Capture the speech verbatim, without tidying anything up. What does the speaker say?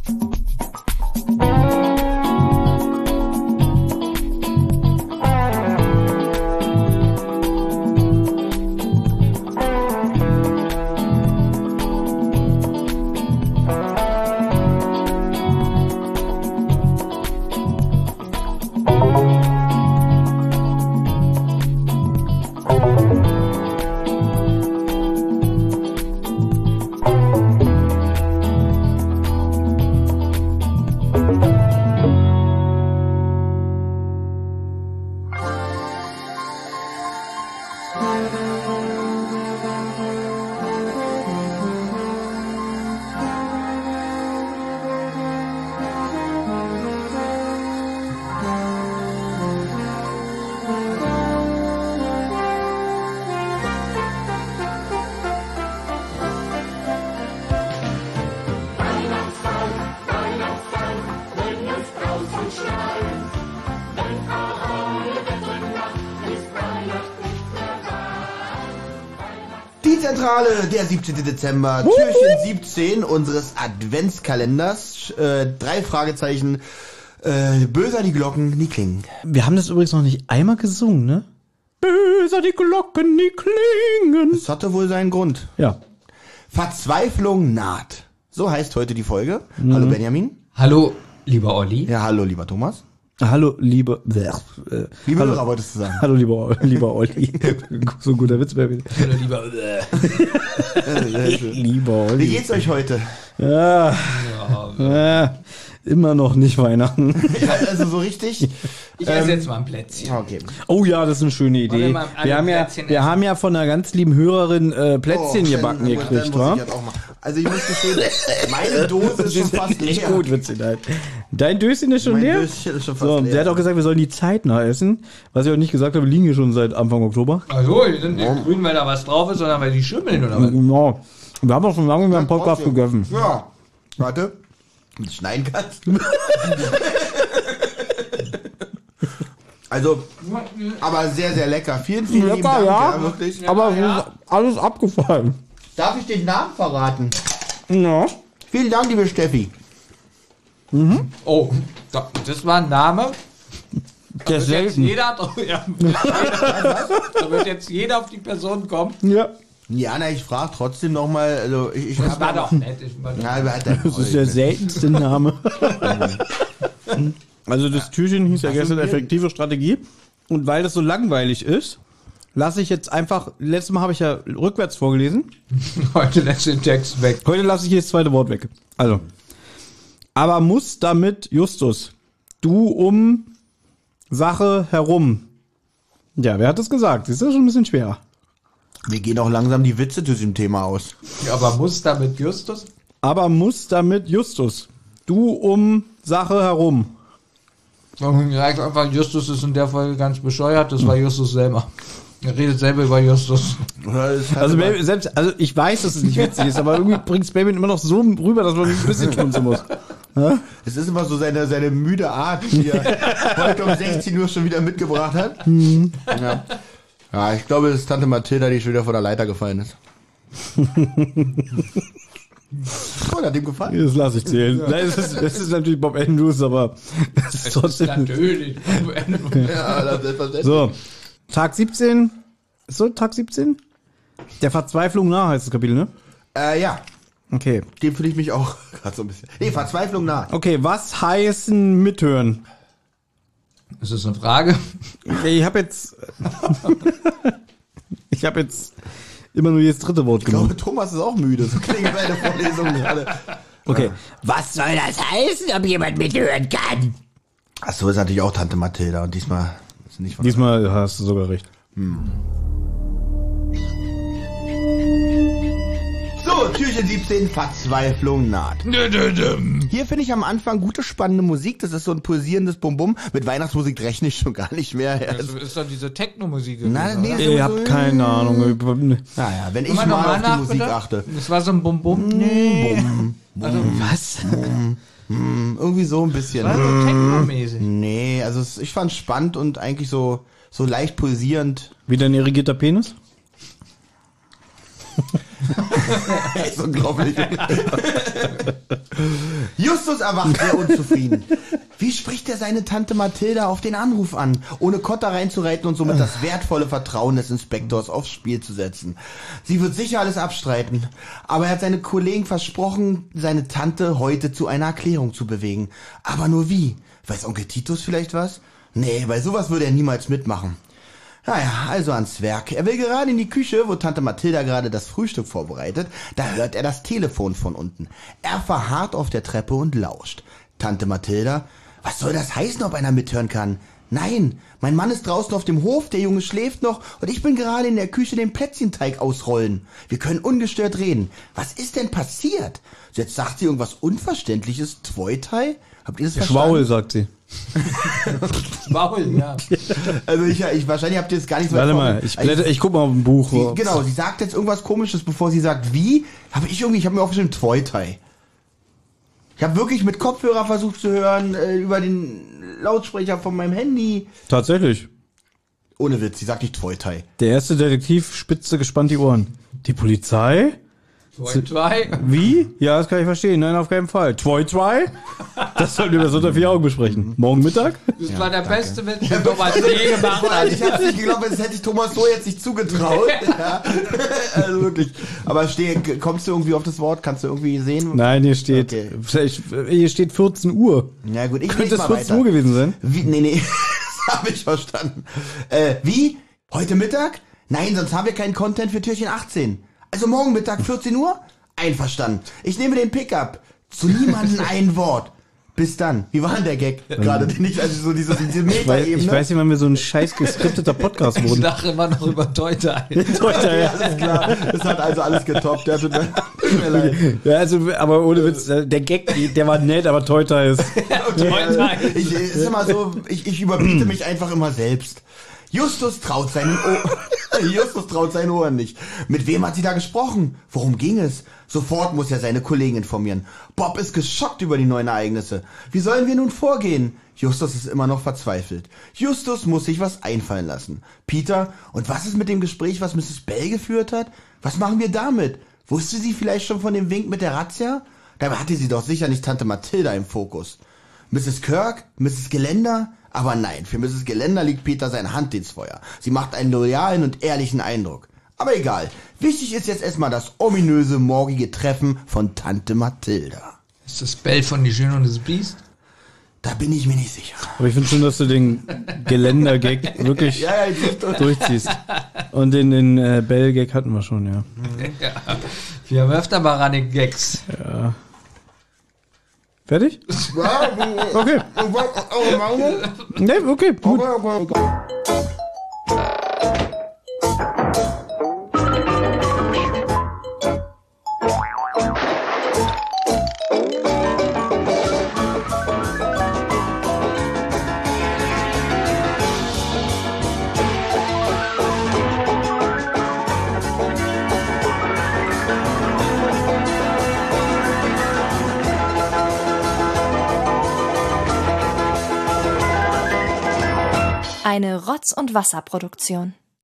Zentrale, der siebzehnten Dezember, Wuhu. Türchen siebzehn unseres Adventskalenders. Äh, drei Fragezeichen. Äh, böser die Glocken, die klingen. Wir haben das übrigens noch nicht einmal gesungen, ne? Böser die Glocken, die klingen. Das hatte wohl seinen Grund. Ja. Verzweiflung naht. So heißt heute die Folge. Mhm. Hallo Benjamin. Hallo, lieber Olli. Ja, hallo, lieber Thomas. Hallo, liebe... Äh, liebe hallo, Hörer, wolltest du sagen. Hallo, lieber, lieber Olli. So ein guter Witz, Baby. Hallo, lieber... lieber Olli. Wie geht's euch heute? Ja, ja, ja. Immer noch nicht Weihnachten. Ja, also so richtig. Ich esse ähm, jetzt mal ein Plätzchen. Okay. Oh ja, das ist eine schöne Idee. Wir, wir haben ja, wir haben ja von einer ganz lieben Hörerin äh, Plätzchen oh, gebacken dann, gekriegt, wa? Also ich muss gestehen, meine Dose ist schon fast leer. Nicht gut, witzig. Dein Döschen ist schon mein leer? Döschen ist schon fast so, leer. Der hat auch gesagt, wir sollen die zeitnah essen. Was ich auch nicht gesagt habe, wir liegen hier schon seit Anfang Oktober. Also, die sind nicht grün, weil da was drauf ist, sondern weil die schimmeln oder was? Genau. Wir haben auch schon lange mehr einen Podcast gegessen. Ja. Warte. Mit schneiden kannst. Also, aber sehr, sehr lecker. Vielen, vielen lecker, lieben Dank. Ja, ja wirklich. Ja, aber ja. Ist alles abgefallen. Darf ich den Namen verraten? Ja. Vielen Dank, liebe Steffi. Mhm. Oh, das war ein Name. Der ist jetzt jeder, ja, jeder, da wird jetzt jeder auf die Person kommen. Ja. Ja, na, ich frage trotzdem nochmal. Also ich, ich das war doch nett. Ich ja, das ist der seltenste Name. Also das Türchen hieß ja gestern effektive Strategie. Und weil das so langweilig ist, lasse ich jetzt einfach, letztes Mal habe ich ja rückwärts vorgelesen. Heute lässt den Text weg. Heute lasse ich hier das zweite Wort weg. Also, aber muss damit Justus, du um Sache herum. Ja, wer hat das gesagt? Das ist ja schon ein bisschen schwerer. Wir gehen auch langsam die Witze zu diesem Thema aus. Ja, aber muss damit Justus? Aber muss damit Justus. Du um Sache herum. Man sagt einfach, Justus ist in der Folge ganz bescheuert, das war Justus selber. Er redet selber über Justus. Also, Baby, selbst, also ich weiß, dass es nicht witzig ist, aber irgendwie bringt Baby immer noch so rüber, dass man ein bisschen schmunzeln muss. Ja? Es ist immer so seine, seine müde Art, die er heute um sechzehn Uhr schon wieder mitgebracht hat. Mhm. Ja. Ja, ich glaube, es ist Tante Mathilda, die schon wieder von der Leiter gefallen ist. Oh, hat dem gefallen? Das lasse ich zählen. Ja. Nein, das, ist, das ist natürlich Bob Andrews, aber das ist trotzdem... Das ist natürlich Bob Andrews. Ja, das ist selbstverständlich. So, Tag siebzehn. Ist so Tag siebzehn? Der Verzweiflung nah heißt das Kapitel, ne? Äh, ja. Okay. Dem fühle ich mich auch gerade so ein bisschen. Nee, Verzweiflung nah. Okay, was heißen mithören? Ist das eine Frage? Ich habe jetzt... ich habe jetzt immer nur jedes dritte Wort genommen. Ich glaube, Thomas ist auch müde. So klingen beide Vorlesungen gerade. Okay. Was soll das heißen, ob jemand mithören kann? Ach so, ist natürlich auch Tante Mathilda. Und diesmal ist nicht von Diesmal der hast du sogar recht. Hm. So, Türchen siebzehn, Verzweiflung naht. Hier finde ich am Anfang gute, spannende Musik. Das ist so ein pulsierendes Bum-Bum. Mit Weihnachtsmusik rechne ich schon gar nicht mehr. Das ist doch diese Techno-Musik. Nein, nee, ich hab so keine Ahnung. Naja, wenn ich mal, mal auf die nach, Musik bitte? achte. Das war so ein Bum-Bum. Nee. Bum, Bum, also, was? Bum, Bum, irgendwie so ein bisschen. Das war so Techno-mäßig. Nee, also ich fand es spannend und eigentlich so, so leicht pulsierend. Wie dein irrigierter Penis? ist unglaublich. Justus erwacht sehr unzufrieden. Wie spricht er seine Tante Mathilda auf den Anruf an, ohne Kotter reinzureiten und somit das wertvolle Vertrauen des Inspektors aufs Spiel zu setzen? Sie wird sicher alles abstreiten, aber er hat seine Kollegen versprochen, seine Tante heute zu einer Erklärung zu bewegen. Aber nur wie? Weiß Onkel Titus vielleicht was? Nee, bei sowas würde er niemals mitmachen. Naja, also ans Werk. Er will gerade in die Küche, wo Tante Mathilda gerade das Frühstück vorbereitet. Da hört er das Telefon von unten. Er verharrt auf der Treppe und lauscht. Tante Mathilda: Was soll das heißen, ob einer mithören kann? Nein, mein Mann ist draußen auf dem Hof, der Junge schläft noch und ich bin gerade in der Küche den Plätzchenteig ausrollen. Wir können ungestört reden. Was ist denn passiert? Jetzt sagt sie irgendwas Unverständliches. Twoitai? Habt ihr das verstanden? Schwaul, sagt sie. Schwaul, ja. Also ich, ich wahrscheinlich habt ihr das gar nicht so Warte weit mal, vor- ich, blätter, ich guck mal auf ein Buch. Sie, genau, sie sagt jetzt irgendwas Komisches, bevor sie sagt, wie? Habe ich irgendwie, ich habe mir aufgeschrieben, Twoitai. Ich habe wirklich mit Kopfhörer versucht zu hören, äh, über den Lautsprecher von meinem Handy. Tatsächlich. Ohne Witz, sie sagt nicht Twoitai. Der erste Detektiv spitzte gespannt die Ohren. Die Polizei? Zwei, zwei. Wie? Ja, das kann ich verstehen. Nein, auf keinen Fall. Zwei, zwei? Das sollten wir das unter vier Augen besprechen. Morgen Mittag? Das war der beste Witz, den Thomas je gemacht Vor hat. allem, ich habe nicht geglaubt, das hätte ich Thomas so jetzt nicht zugetraut. Ja. Also wirklich. Aber steh, kommst du irgendwie auf das Wort? Kannst du irgendwie sehen? Nein, hier steht, Okay. vielleicht, hier steht vierzehn Uhr. Ja gut, ich Könnte lese es mal vierzehn weiter. Uhr gewesen sein? Wie? Nee, nee, das habe ich verstanden. Äh, wie? Heute Mittag? Nein, sonst haben wir keinen Content für Türchen achtzehn. Also morgen Mittag vierzehn Uhr? Einverstanden. Ich nehme den Pickup. Zu niemandem ein Wort. Bis dann. Wie war denn der Gag gerade? Nicht, also so diese, diese Ich weiß, Metaebene. ich weiß nicht, wann wir so ein scheiß geskripteter Podcast Ich wurden. lache immer noch über Teute ein. Heute, Ja, alles klar. Das hat also alles getoppt. Ja, tut mir, tut mir leid. ja, also, aber ohne Witz, der Gag, der war nett, aber Teuter ist. Okay, ich, ist immer so, ich, ich überbiete mich einfach immer selbst. Justus traut seinen Ohren. Justus traut seinen Ohren nicht. Mit wem hat sie da gesprochen? Worum ging es? Sofort muss er seine Kollegen informieren. Bob ist geschockt über die neuen Ereignisse. Wie sollen wir nun vorgehen? Justus ist immer noch verzweifelt. Justus muss sich was einfallen lassen. Peter, und was ist mit dem Gespräch, was Misses Bell geführt hat? Was machen wir damit? Wusste sie vielleicht schon von dem Wink mit der Razzia? Dabei hatte sie doch sicher nicht Tante Mathilda im Fokus. Misses Kirk? Misses Geländer? Aber nein, für Misses Geländer liegt Peter seine Hand ins Feuer. Sie macht einen loyalen und ehrlichen Eindruck. Aber egal. Wichtig ist jetzt erstmal das ominöse morgige Treffen von Tante Mathilda. Ist das Bell von Die Schöne und das Biest? Da bin ich mir nicht sicher. Aber ich finde schon, dass du den Geländer-Gag wirklich Ja, ja, jetzt ist durchziehst. Und den, den äh, Bell-Gag hatten wir schon, ja. Ja. Wir haben öfter mal Running Gags. ja. Fertig? Okay. Eure Meinung? Nee, okay, gut. Eine Rotz- und Wasserproduktion.